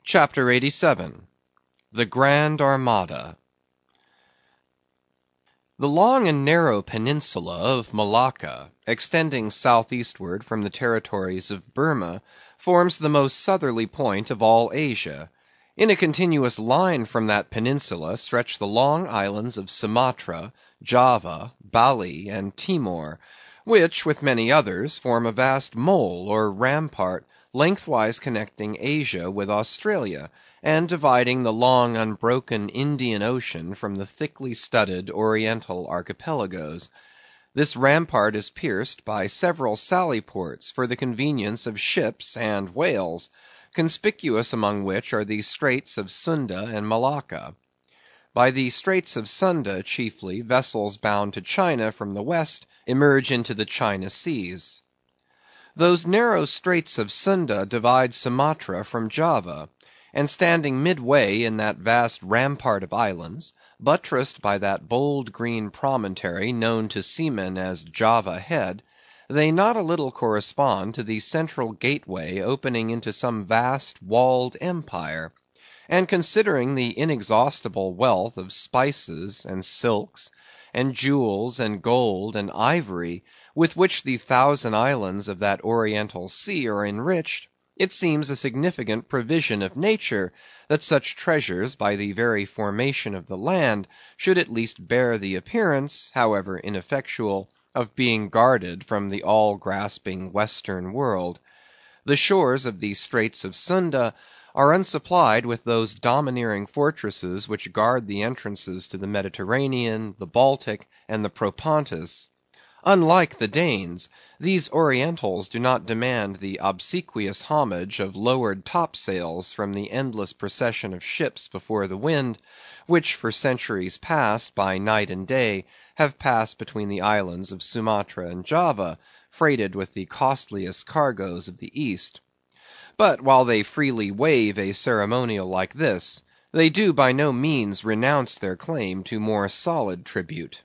CHAPTER 87. The Grand Armada. The long and narrow peninsula of Malacca, extending southeastward from the territories of Burma, forms the most southerly point of all Asia. In a continuous line from that peninsula stretch the long islands of Sumatra, Java, Bali, and Timor, which, with many others, form a vast mole or rampart lengthwise connecting Asia with Australia, and dividing the long unbroken Indian Ocean from the thickly studded Oriental archipelagoes. This rampart is pierced by several sally ports for the convenience of ships and whales, conspicuous among which are the Straits of Sunda and Malacca. By the Straits of Sunda chiefly, vessels bound to China from the west emerge into the China seas. Those narrow Straits of Sunda divide Sumatra from Java, and standing midway in that vast rampart of islands, buttressed by that bold green promontory known to seamen as Java Head, they not a little correspond to the central gateway opening into some vast walled empire; and considering the inexhaustible wealth of spices, and silks, and jewels, and gold, and ivory, with which the thousand islands of that Oriental Sea are enriched, it seems a significant provision of nature, that such treasures, by the very formation of the land, should at least bear the appearance, however ineffectual, of being guarded from the all-grasping Western world. The shores of the Straits of Sunda are unsupplied with those domineering fortresses which guard the entrances to the Mediterranean, the Baltic, and the Propontis. Unlike the Danes, these Orientals do not demand the obsequious homage of lowered topsails from the endless procession of ships before the wind, which for centuries past, by night and day, have passed between the islands of Sumatra and Java, freighted with the costliest cargoes of the East. But while they freely waive a ceremonial like this, they do by no means renounce their claim to more solid tribute.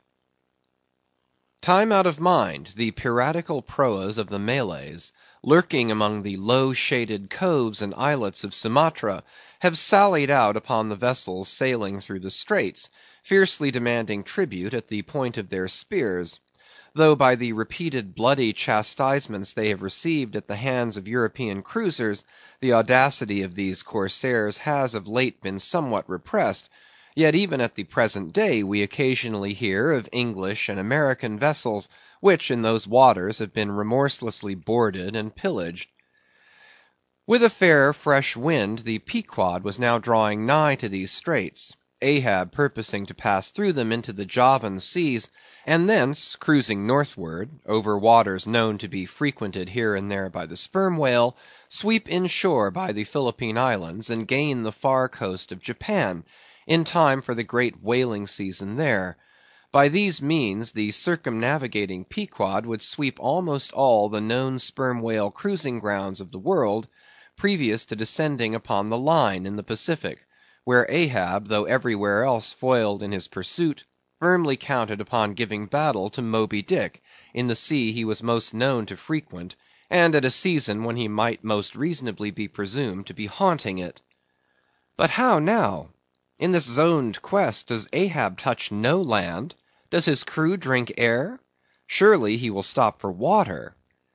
Time out of mind, the piratical proas of the Malays, lurking among the low shaded coves and islets of Sumatra, have sallied out upon the vessels sailing through the straits, fiercely demanding tribute at the point of their spears. Though by the repeated bloody chastisements they have received at the hands of European cruisers, the audacity of these corsairs has of late been somewhat repressed, yet even at the present day we occasionally hear of English and American vessels, which in those waters have been remorselessly boarded and pillaged. With a fair fresh wind the Pequod was now drawing nigh to these straits, Ahab purposing to pass through them into the Javan seas, and thence, cruising northward, over waters known to be frequented here and there by the sperm whale, sweep inshore by the Philippine Islands, and gain the far coast of Japan, in time for the great whaling season there. By these means the circumnavigating Pequod would sweep almost all the known sperm whale cruising grounds of the world, previous to descending upon the line in the Pacific, where Ahab, though everywhere else foiled in his pursuit, firmly counted upon giving battle to Moby Dick in the sea he was most known to frequent, and at a season when he might most reasonably be presumed to be haunting it. But how now? In this zoned quest, does Ahab touch no land? Does his crew drink air? Surely he will stop for water.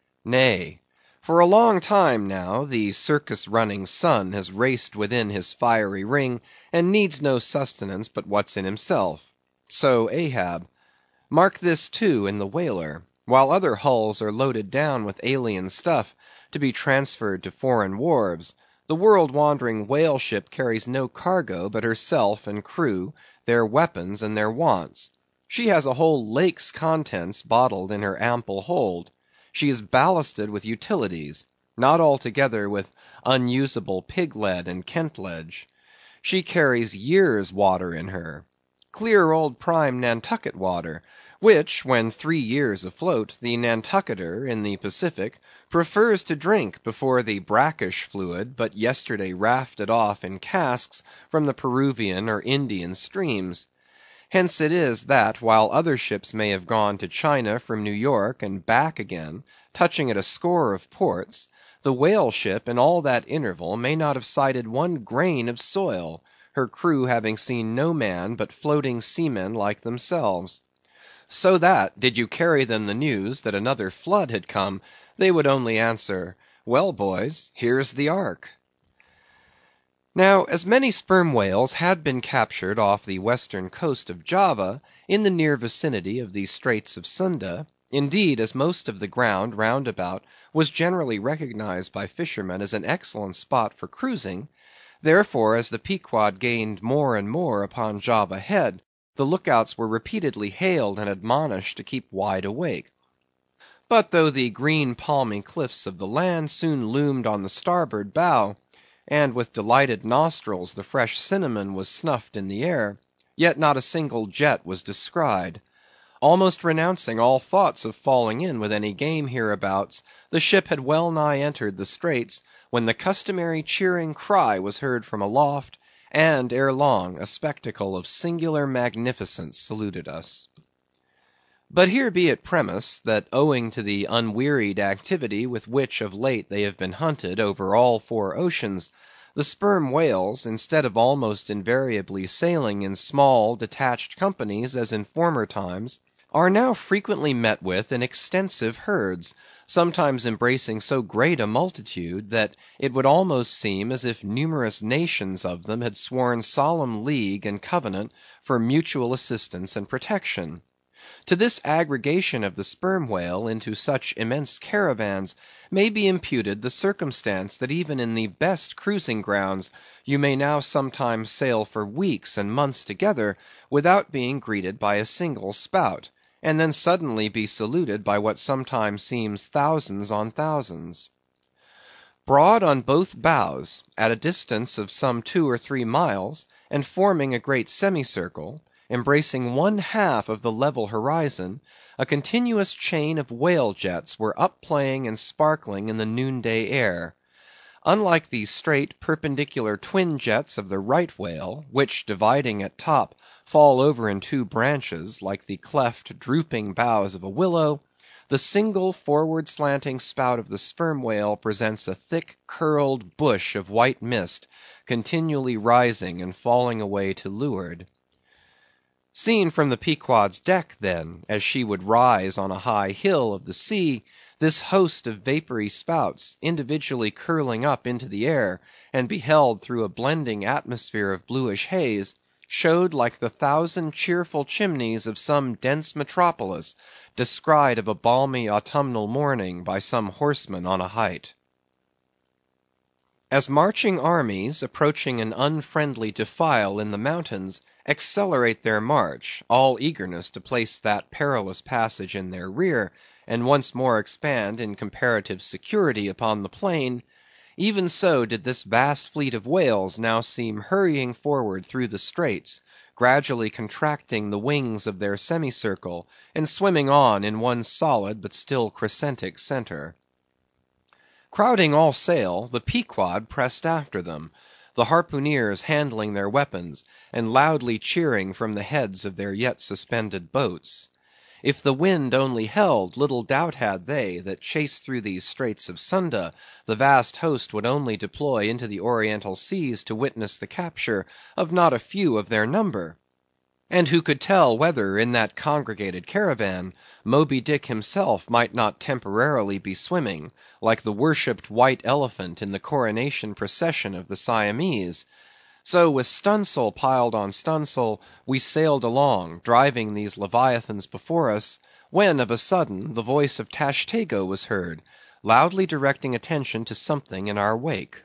Nay, for a long time now, the circus-running sun has raced within his fiery ring, and needs no sustenance but what's in himself. So Ahab. Mark this, too, in the whaler. While other hulls are loaded down with alien stuff, to be transferred to foreign wharves, the world-wandering whale ship carries no cargo but herself and crew, their weapons, and their wants. She has a whole lake's contents bottled in her ample hold. She is ballasted with utilities, not altogether with unusable pig-lead and Kentledge. She carries years' water in her. Clear old prime Nantucket water, which, when 3 years afloat, the Nantucketer in the Pacific prefers to drink before the brackish fluid but yesterday rafted off in casks from the Peruvian or Indian streams. Hence it is that, while other ships may have gone to China from New York and back again, touching at a score of ports, The whale ship in all that interval may not have sighted one grain of soil, her crew having seen no man but floating seamen like themselves. So that, did you carry them the news that another flood had come, they would only answer, "Well, boys, here's the ark." Now, as many sperm whales had been captured off the western coast of Java, in the near vicinity of the Straits of Sunda, indeed, as most of the ground round about was generally recognized by fishermen as an excellent spot for cruising, therefore, as the Pequod gained more and more upon Java Head, the lookouts were repeatedly hailed and admonished to keep wide awake. But though the green palmy cliffs of the land soon loomed on the starboard bow, and with delighted nostrils the fresh cinnamon was snuffed in the air, yet not a single jet was descried. Almost renouncing all thoughts of falling in with any game hereabouts, the ship had well nigh entered the straits, when the customary cheering cry was heard from aloft, and ere long a spectacle of singular magnificence saluted us. But here be it premised, that owing to the unwearied activity with which of late they have been hunted over all four oceans, the sperm whales, instead of almost invariably sailing in small detached companies as in former times, are now frequently met with in extensive herds, sometimes embracing so great a multitude, that it would almost seem as if numerous nations of them had sworn solemn league and covenant for mutual assistance and protection. To this aggregation of the sperm whale into such immense caravans may be imputed the circumstance that even in the best cruising grounds you may now sometimes sail for weeks and months together without being greeted by a single spout, and then suddenly be saluted by what sometimes seems thousands on thousands. Broad on both bows, at a distance of some 2 or 3 miles, and forming a great semicircle, embracing one half of the level horizon, a continuous chain of whale jets were up playing and sparkling in the noonday air. Unlike the straight perpendicular twin jets of the right whale, which dividing at top, fall over in 2 branches, like the cleft drooping boughs of a willow, the single forward slanting spout of the sperm whale presents a thick curled bush of white mist, continually rising and falling away to leeward. Seen from the Pequod's deck, then, as she would rise on a high hill of the sea, this host of vapory spouts, individually curling up into the air, and beheld through a blending atmosphere of bluish haze, showed like the 1,000 cheerful chimneys of some dense metropolis, descried of a balmy autumnal morning by some horseman on a height. As marching armies, approaching an unfriendly defile in the mountains, accelerate their march, all eagerness to place that perilous passage in their rear, and once more expand in comparative security upon the plain, even so did this vast fleet of whales now seem hurrying forward through the straits, gradually contracting the wings of their semicircle, and swimming on in one solid but still crescentic center. Crowding all sail, the Pequod pressed after them, the harpooneers handling their weapons, and loudly cheering from the heads of their yet suspended boats. If the wind only held, little doubt had they, that chased through these Straits of Sunda, the vast host would only deploy into the Oriental seas to witness the capture of not a few of their number. And who could tell whether in that congregated caravan, Moby Dick himself might not temporarily be swimming, like the worshipped white elephant in the coronation procession of the Siamese? So with stunsail piled on stunsail, we sailed along, driving these leviathans before us, when of a sudden the voice of Tashtego was heard, loudly directing attention to something in our wake.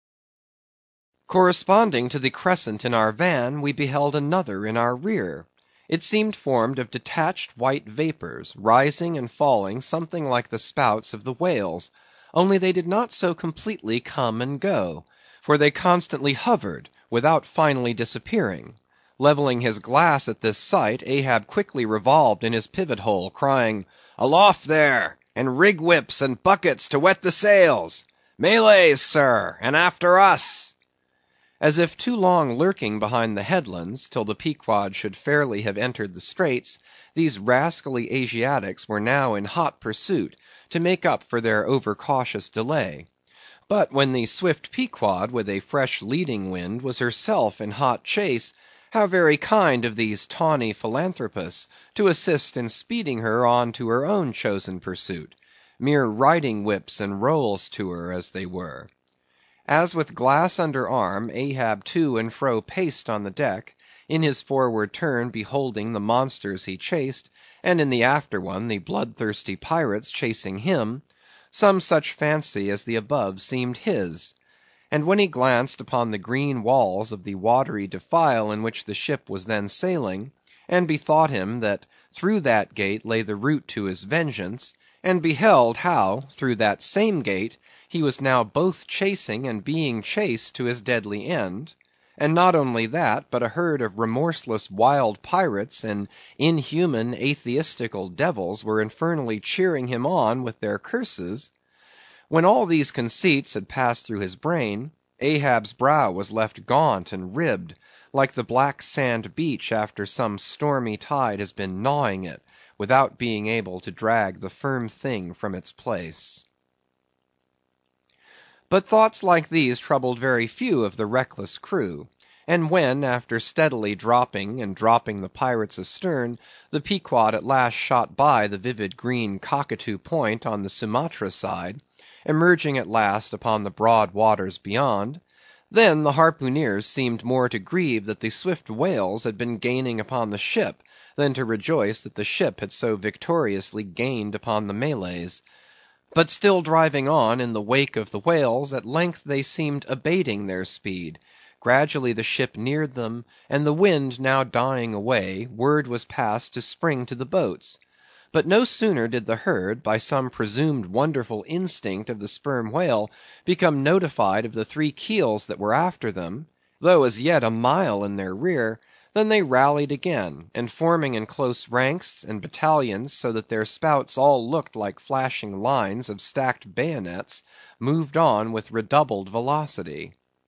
Corresponding to the crescent in our van, we beheld another in our rear. It seemed formed of detached white vapors, rising and falling something like the spouts of the whales, only they did not so completely come and go, for they constantly hovered, without finally disappearing. Leveling his glass at this sight, Ahab quickly revolved in his pivot hole, crying, "Aloft there, and rig whips and buckets to wet the sails! Malays, sir, and after us!" As if too long lurking behind the headlands, till the Pequod should fairly have entered the straits, these rascally Asiatics were now in hot pursuit, to make up for their over cautious delay. But when the swift Pequod with a fresh leading wind was herself in hot chase, how very kind of these tawny philanthropists to assist in speeding her on to her own chosen pursuit; mere riding whips and rowels to her, as they were. As with glass under arm, Ahab to and fro paced on the deck, in his forward turn beholding the monsters he chased, and in the after one the bloodthirsty pirates chasing him; some such fancy as the above seemed his. And when he glanced upon the green walls of the watery defile in which the ship was then sailing, and bethought him that through that gate lay the route to his vengeance, and beheld how, through that same gate, he was now both chasing and being chased to his deadly end; and not only that, but a herd of remorseless wild pirates and inhuman atheistical devils were infernally cheering him on with their curses; when all these conceits had passed through his brain, Ahab's brow was left gaunt and ribbed, like the black sand beach after some stormy tide has been gnawing it, without being able to drag the firm thing from its place. But thoughts like these troubled very few of the reckless crew; and when, after steadily dropping and dropping the pirates astern, the Pequod at last shot by the vivid green Cockatoo Point on the Sumatra side, emerging at last upon the broad waters beyond, then the harpooneers seemed more to grieve that the swift whales had been gaining upon the ship, than to rejoice that the ship had so victoriously gained upon the Malays. But still driving on in the wake of the whales, at length they seemed abating their speed; gradually the ship neared them, and the wind now dying away, word was passed to spring to the boats. But no sooner did the herd, by some presumed wonderful instinct of the sperm whale, become notified of the three keels that were after them, though as yet a mile in their rear, than they rallied again, and forming in close ranks and battalions, so that their spouts all looked like flashing lines of stacked bayonets, moved on with redoubled velocity.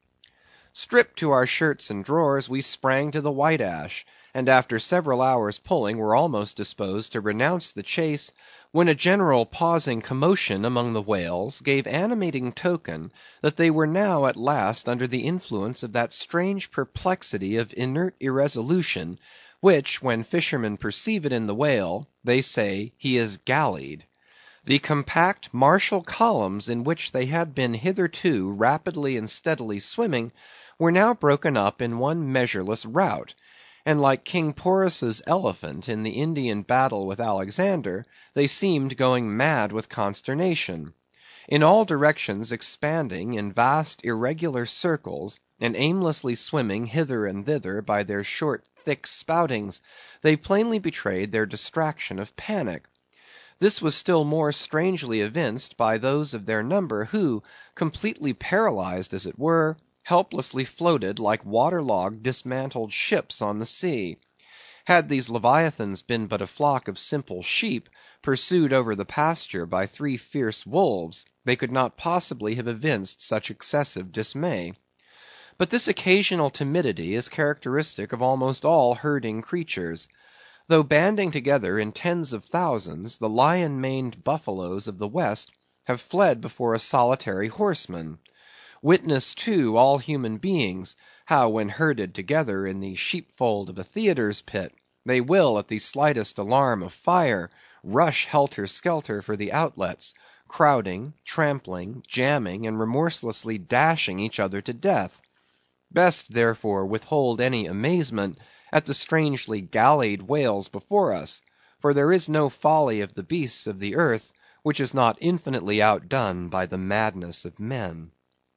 Stripped to our shirts and drawers, we sprang to the White Ash, and after several hours' pulling were almost disposed to renounce the chase, when a general pausing commotion among the whales gave animating token that they were now at last under the influence of that strange perplexity of inert irresolution, which, when fishermen perceive it in the whale, they say, he is gallied. The compact martial columns in which they had been hitherto rapidly and steadily swimming, were now broken up in one measureless rout; and like King Porus's elephant in the Indian battle with Alexander, they seemed going mad with consternation; in all directions expanding in vast irregular circles, and aimlessly swimming hither and thither by their short thick spoutings, they plainly betrayed their distraction of panic. This was still more strangely evinced by those of their number who, completely paralyzed as it were, helplessly floated like waterlogged dismantled ships on the sea. Had these leviathans been but a flock of simple sheep, pursued over the pasture by three fierce wolves, they could not possibly have evinced such excessive dismay. But this occasional timidity is characteristic of almost all herding creatures. Though banding together in tens of thousands, the lion-maned buffaloes of the West have fled before a solitary horseman. Witness, too, all human beings, how when herded together in the sheepfold of a theatre's pit, they will, at the slightest alarm of fire, rush helter-skelter for the outlets, crowding, trampling, jamming, and remorselessly dashing each other to death. Best, therefore, withhold any amazement at the strangely gallied whales before us, for there is no folly of the beasts of the earth which is not infinitely outdone by the madness of men.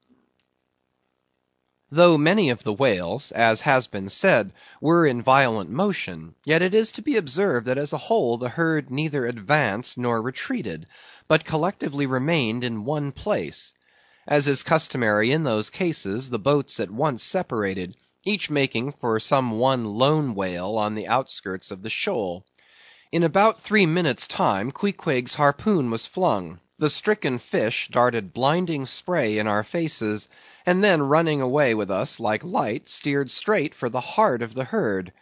Though many of the whales, as has been said, were in violent motion, yet it is to be observed that as a whole the herd neither advanced nor retreated, but collectively remained in one place. As is customary in those cases, the boats at once separated, each making for some one lone whale on the outskirts of the shoal. In about 3 minutes' time, Queequeg's harpoon was flung; the stricken fish darted blinding spray in our faces, and then running away with us like light, steered straight for the heart of the herd.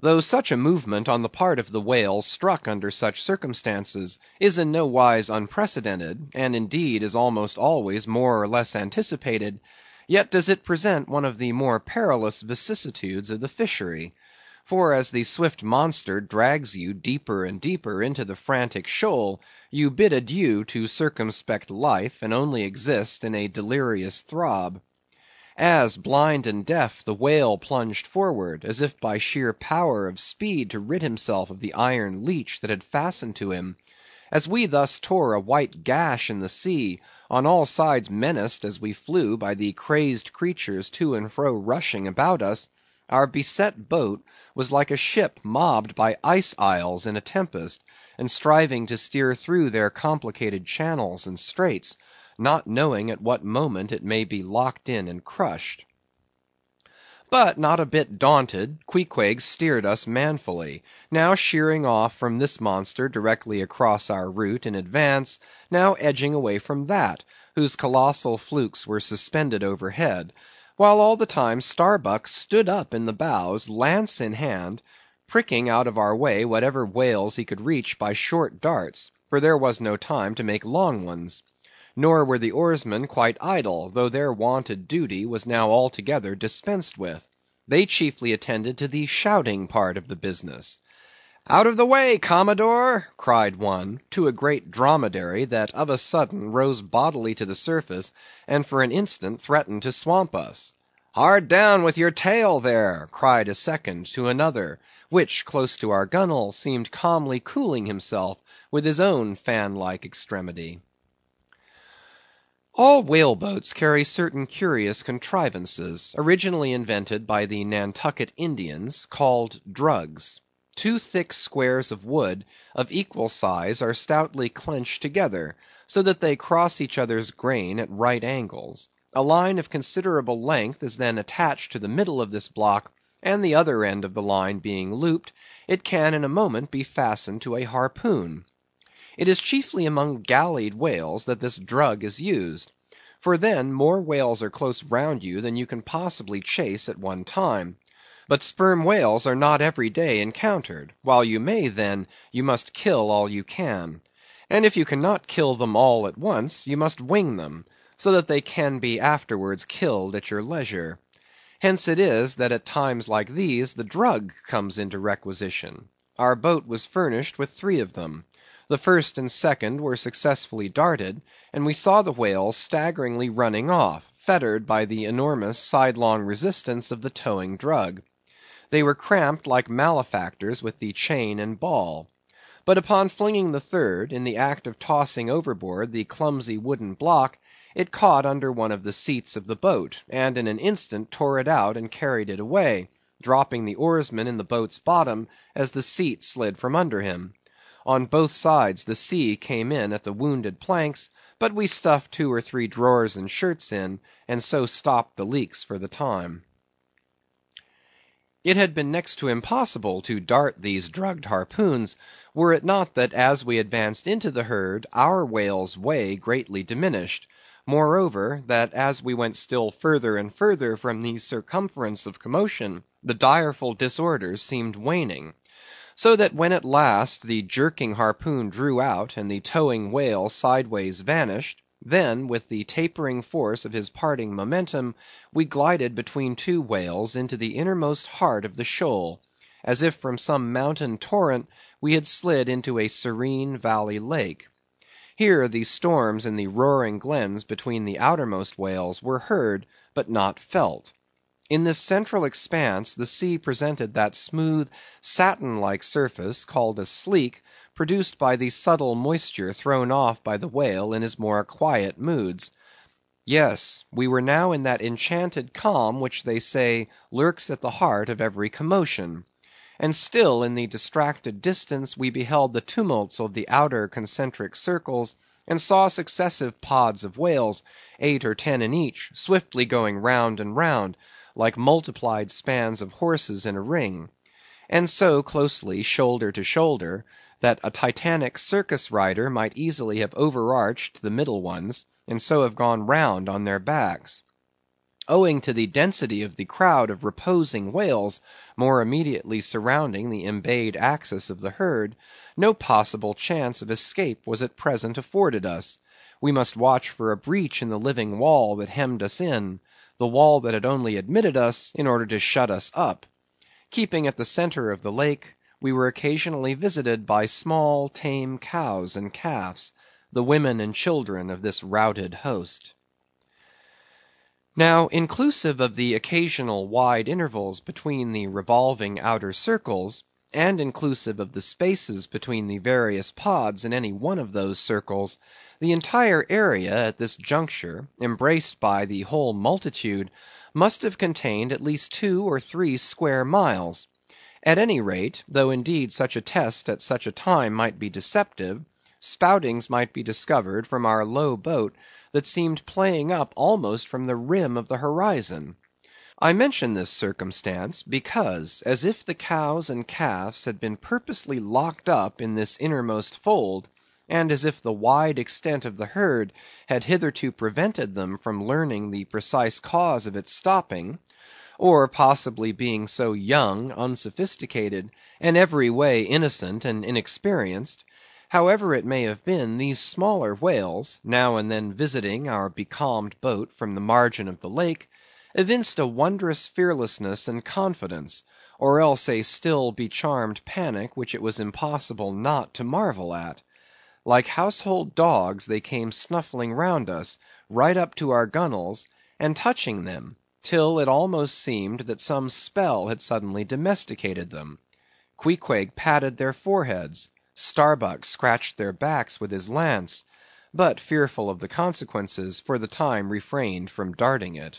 though such a movement on the part of the whale struck under such circumstances is in no wise unprecedented, and indeed is almost always more or less anticipated, yet does it present one of the more perilous vicissitudes of the fishery. For as the swift monster drags you deeper and deeper into the frantic shoal, you bid adieu to circumspect life, and only exist in a delirious throb. As, blind and deaf, the whale plunged forward, as if by sheer power of speed to rid himself of the iron leech that had fastened to him; as we thus tore a white gash in the sea, on all sides menaced as we flew by the crazed creatures to and fro rushing about us, our beset boat was like a ship mobbed by ice isles in a tempest, and striving to steer through their complicated channels and straits, not knowing at what moment it may be locked in and crushed. But not a bit daunted, Queequeg steered us manfully; now sheering off from this monster directly across our route in advance, now edging away from that, whose colossal flukes were suspended overhead; while all the time Starbuck stood up in the bows, lance in hand, pricking out of our way whatever whales he could reach by short darts, for there was no time to make long ones. Nor were the oarsmen quite idle, though their wonted duty was now altogether dispensed with. They chiefly attended to the shouting part of the business. "Out of the way, Commodore!" cried one, to a great dromedary that of a sudden rose bodily to the surface, and for an instant threatened to swamp us. "Hard down with your tail there!" cried a second to another, which, close to our gunwale, seemed calmly cooling himself with his own fan-like extremity. All whale boats carry certain curious contrivances, originally invented by the Nantucket Indians, called drugs. Two thick squares of wood, of equal size, are stoutly clenched together, so that they cross each other's grain at right angles. A line of considerable length is then attached to the middle of this block, and the other end of the line being looped, it can in a moment be fastened to a harpoon. It is chiefly among gallied whales that this drug is used; for then more whales are close round you than you can possibly chase at one time. But sperm whales are not every day encountered; while you may, then, you must kill all you can. And if you cannot kill them all at once, you must wing them, so that they can be afterwards killed at your leisure. Hence it is, that at times like these the drug comes into requisition. Our boat was furnished with 3 of them. The first and second were successfully darted, and we saw the whales staggeringly running off, fettered by the enormous sidelong resistance of the towing drug. They were cramped like malefactors with the chain and ball. But upon flinging the third, in the act of tossing overboard the clumsy wooden block, it caught under one of the seats of the boat, and in an instant tore it out and carried it away, dropping the oarsman in the boat's bottom as the seat slid from under him. On both sides the sea came in at the wounded planks, but we stuffed 2 or 3 drawers and shirts in, and so stopped the leaks for the time. It had been next to impossible to dart these drugged harpoons, were it not that as we advanced into the herd, our whale's way greatly diminished; moreover, that as we went still further and further from the circumference of commotion, the direful disorders seemed waning. So that when at last the jerking harpoon drew out, and the towing whale sideways vanished, then, with the tapering force of his parting momentum, we glided between 2 whales into the innermost heart of the shoal, as if from some mountain torrent we had slid into a serene valley lake. Here the storms in the roaring glens between the outermost whales were heard, but not felt. In this central expanse the sea presented that smooth, satin-like surface called a sleek, produced by the subtle moisture thrown off by the whale in his more quiet moods. Yes, we were now in that enchanted calm which they say lurks at the heart of every commotion. And still in the distracted distance we beheld the tumults of the outer concentric circles, and saw successive pods of whales, 8 or 10 in each, swiftly going round and round, like multiplied spans of horses in a ring; and so closely, shoulder to shoulder, that a Titanic circus rider might easily have overarched the middle ones, and so have gone round on their backs. Owing to the density of the crowd of reposing whales more immediately surrounding the embayed axis of the herd, no possible chance of escape was at present afforded us. We must watch for a breach in the living wall that hemmed us in; the wall that had only admitted us in order to shut us up. Keeping at the centre of the lake, we were occasionally visited by small tame cows and calves, the women and children of this routed host. Now, inclusive of the occasional wide intervals between the revolving outer circles, and inclusive of the spaces between the various pods in any one of those circles, the entire area at this juncture, embraced by the whole multitude, must have contained at least 2 or 3 square miles. At any rate, though indeed such a test at such a time might be deceptive, spoutings might be discovered from our low boat that seemed playing up almost from the rim of the horizon. I mention this circumstance, because, as if the cows and calves had been purposely locked up in this innermost fold, and as if the wide extent of the herd had hitherto prevented them from learning the precise cause of its stopping, or possibly being so young, unsophisticated, and every way innocent and inexperienced, however it may have been, these smaller whales, now and then visiting our becalmed boat from the margin of the lake, evinced a wondrous fearlessness and confidence, or else a still becharmed panic which it was impossible not to marvel at. Like household dogs they came snuffling round us, right up to our gunwales, and touching them, till it almost seemed that some spell had suddenly domesticated them. Queequeg patted their foreheads; Starbuck scratched their backs with his lance; but fearful of the consequences, for the time refrained from darting it.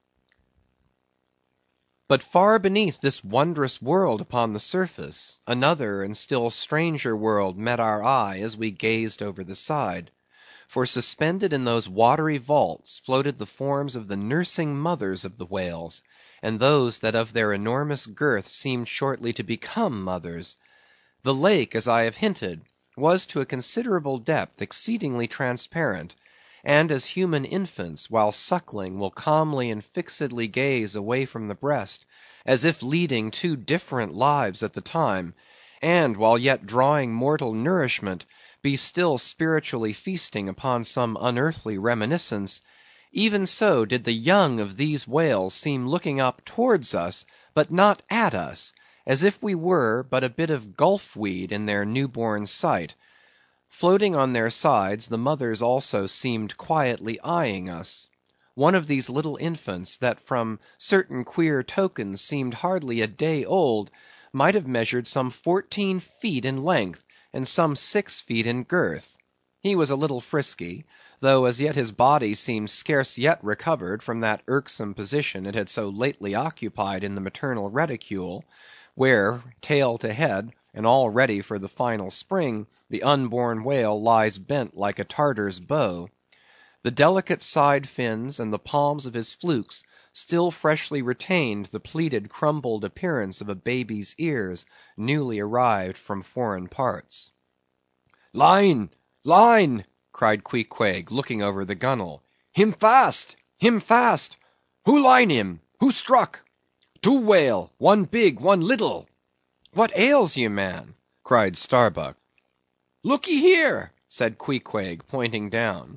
But far beneath this wondrous world upon the surface, another and still stranger world met our eye as we gazed over the side. For suspended in those watery vaults floated the forms of the nursing mothers of the whales, and those that of their enormous girth seemed shortly to become mothers. The lake, as I have hinted, was to a considerable depth exceedingly transparent; and as human infants, while suckling, will calmly and fixedly gaze away from the breast, as if leading 2 different lives at the time, and while yet drawing mortal nourishment, be still spiritually feasting upon some unearthly reminiscence; even so did the young of these whales seem looking up towards us, but not at us, as if we were but a bit of gulf weed in their new born sight. Floating on their sides, the mothers also seemed quietly eyeing us. One of these little infants, that from certain queer tokens seemed hardly a day old, might have measured some 14 feet in length, and some 6 feet in girth. He was a little frisky, though as yet his body seemed scarce yet recovered from that irksome position it had so lately occupied in the maternal reticule, where, tail to head, and all ready for the final spring, the unborn whale lies bent like a Tartar's bow. The delicate side fins and the palms of his flukes still freshly retained the pleated crumbled appearance of a baby's ears, newly arrived from foreign parts. "Line! line!" cried Queequeg, looking over the gunwale. "Him fast! him fast! Who line him? Who struck? 2 whale, 1 big, 1 little." "What ails you, man?" cried Starbuck. "Lookee here," said Queequeg, pointing down.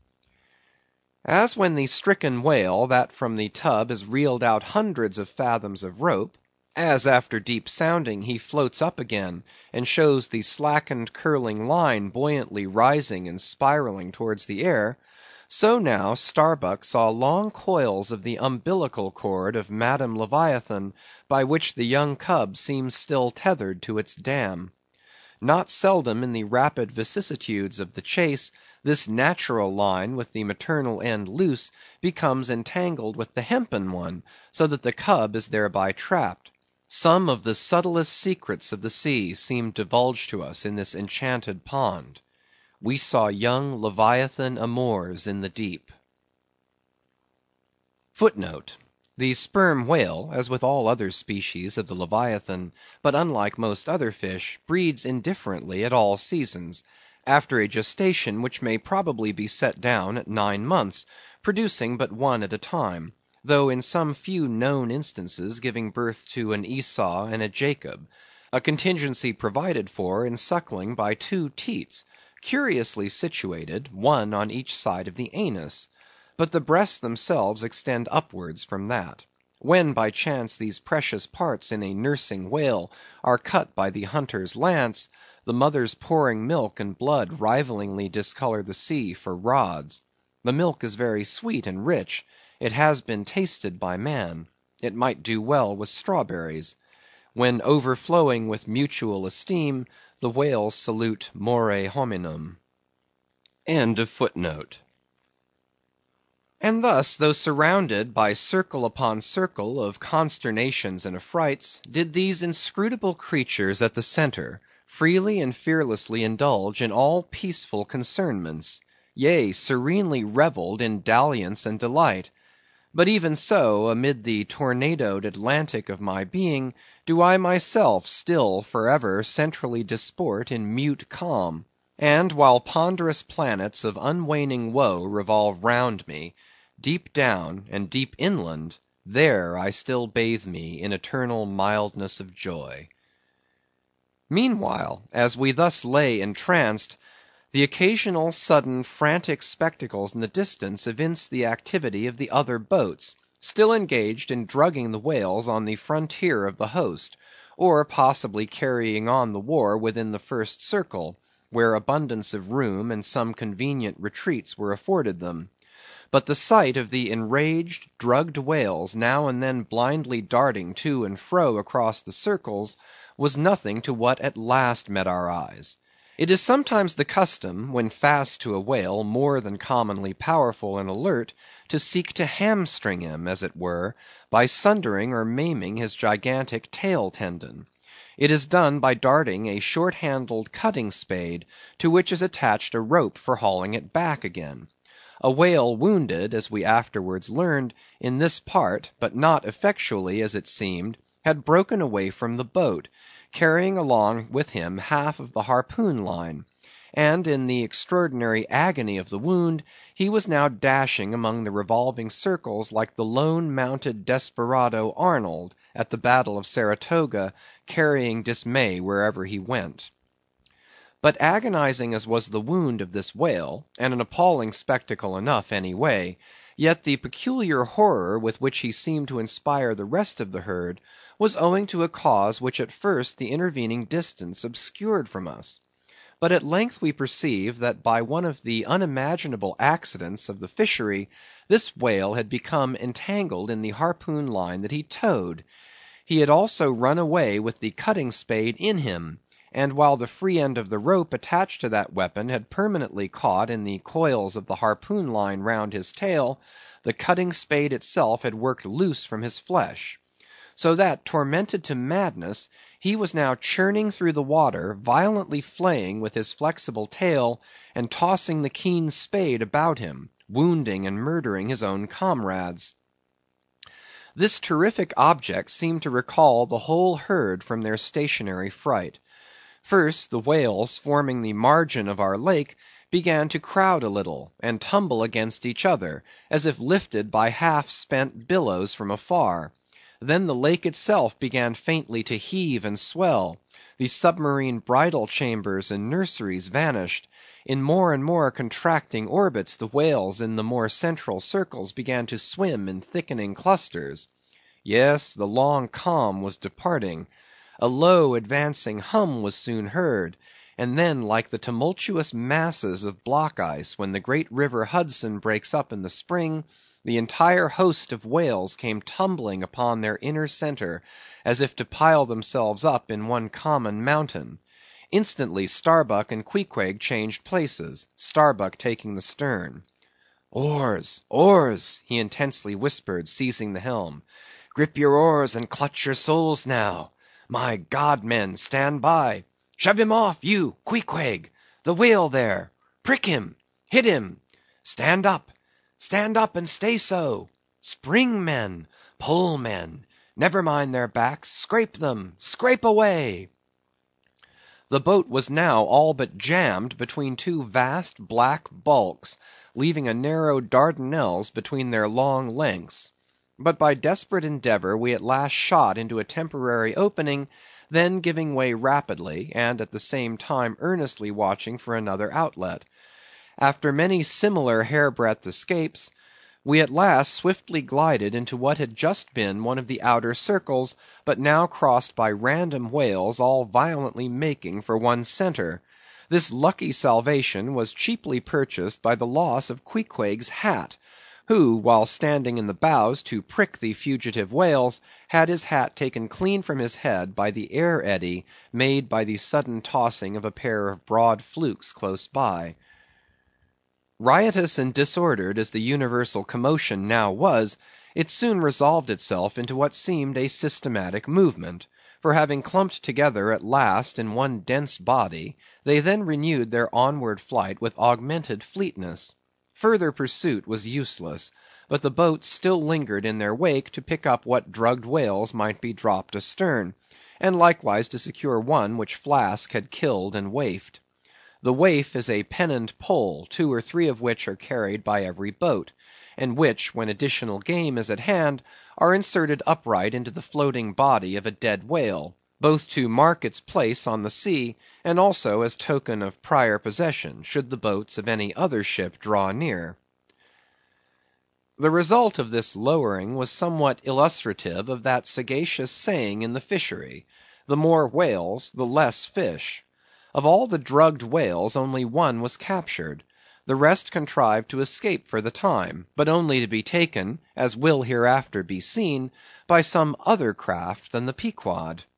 As when the stricken whale, that from the tub has reeled out hundreds of fathoms of rope; as after deep sounding he floats up again, and shows the slackened curling line buoyantly rising and spiralling towards the air; so now Starbuck saw long coils of the umbilical cord of Madam Leviathan, by which the young cub seems still tethered to its dam. Not seldom in the rapid vicissitudes of the chase, this natural line with the maternal end loose, becomes entangled with the hempen one, so that the cub is thereby trapped. Some of the subtlest secrets of the sea seemed divulged to us in this enchanted pond. We saw young Leviathan amours in the deep. Footnote: The sperm whale, as with all other species of the Leviathan, but unlike most other fish, breeds indifferently at all seasons, after a gestation which may probably be set down at 9 months, producing but one at a time; though in some few known instances giving birth to an Esau and a Jacob; a contingency provided for in suckling by two teats, curiously situated, one on each side of the anus; but the breasts themselves extend upwards from that. When by chance these precious parts in a nursing whale are cut by the hunter's lance, the mother's pouring milk and blood rivalingly discolor the sea for rods. The milk is very sweet and rich; it has been tasted by man; it might do well with strawberries. When overflowing with mutual esteem, the whales salute more hominum. And thus, though surrounded by circle upon circle of consternations and affrights, did these inscrutable creatures at the centre freely and fearlessly indulge in all peaceful concernments; yea, serenely revelled in dalliance and delight. But even so, amid the tornadoed Atlantic of my being, do I myself still for ever centrally disport in mute calm; and while ponderous planets of unwaning woe revolve round me, deep down and deep inland, there I still bathe me in eternal mildness of joy. Meanwhile, as we thus lay entranced, the occasional sudden frantic spectacles in the distance evinced the activity of the other boats, still engaged in drugging the whales on the frontier of the host, or possibly carrying on the war within the first circle, where abundance of room and some convenient retreats were afforded them. But the sight of the enraged, drugged whales now and then blindly darting to and fro across the circles, was nothing to what at last met our eyes. It is sometimes the custom, when fast to a whale more than commonly powerful and alert, to seek to hamstring him, as it were, by sundering or maiming his gigantic tail tendon. It is done by darting a short handled cutting spade, to which is attached a rope for hauling it back again. A whale wounded, as we afterwards learned, in this part, but not effectually as it seemed, had broken away from the boat, carrying along with him half of the harpoon line; and in the extraordinary agony of the wound, he was now dashing among the revolving circles like the lone mounted desperado Arnold at the battle of Saratoga, carrying dismay wherever he went. But agonizing as was the wound of this whale, and an appalling spectacle enough any way, yet the peculiar horror with which he seemed to inspire the rest of the herd, was owing to a cause which at first the intervening distance obscured from us. But at length we perceived that by one of the unimaginable accidents of the fishery, this whale had become entangled in the harpoon line that he towed. He had also run away with the cutting spade in him; and while the free end of the rope attached to that weapon had permanently caught in the coils of the harpoon line round his tail, the cutting spade itself had worked loose from his flesh. So that, tormented to madness, he was now churning through the water, violently flaying with his flexible tail, and tossing the keen spade about him, wounding and murdering his own comrades. This terrific object seemed to recall the whole herd from their stationary fright. First, the whales forming the margin of our lake began to crowd a little, and tumble against each other, as if lifted by half spent billows from afar. Then the lake itself began faintly to heave and swell; the submarine bridal chambers and nurseries vanished; in more and more contracting orbits the whales in the more central circles began to swim in thickening clusters. Yes, the long calm was departing. A low advancing hum was soon heard, and then like the tumultuous masses of block ice when the great river Hudson breaks up in the spring, the entire host of whales came tumbling upon their inner centre, as if to pile themselves up in one common mountain. Instantly Starbuck and Queequeg changed places, Starbuck taking the stern. "Oars, oars!" he intensely whispered, seizing the helm. "Grip your oars and clutch your souls now. My God, men, stand by! Shove him off, you, Queequeg! The whale there! Prick him! Hit him! Stand up! Stand up and stay so! Spring, men! Pull, men! Never mind their backs; scrape them! Scrape away!" The boat was now all but jammed between two vast black bulks, leaving a narrow Dardanelles between their long lengths. But by desperate endeavor we at last shot into a temporary opening, then giving way rapidly, and at the same time earnestly watching for another outlet. After many similar hairbreadth escapes, we at last swiftly glided into what had just been one of the outer circles, but now crossed by random whales all violently making for one centre. This lucky salvation was cheaply purchased by the loss of Queequeg's hat, who, while standing in the bows to prick the fugitive whales, had his hat taken clean from his head by the air eddy made by the sudden tossing of a pair of broad flukes close by. Riotous and disordered as the universal commotion now was, it soon resolved itself into what seemed a systematic movement; for having clumped together at last in one dense body, they then renewed their onward flight with augmented fleetness. Further pursuit was useless, but the boats still lingered in their wake to pick up what drugged whales might be dropped astern, and likewise to secure one which Flask had killed and waifed. The waif is a pennant pole, 2 or 3 of which are carried by every boat, and which, when additional game is at hand, are inserted upright into the floating body of a dead whale, both to mark its place on the sea, and also as token of prior possession, should the boats of any other ship draw near. The result of this lowering was somewhat illustrative of that sagacious saying in the fishery, the more whales, the less fish. Of all the drugged whales only one was captured; the rest contrived to escape for the time, but only to be taken, as will hereafter be seen, by some other craft than the Pequod.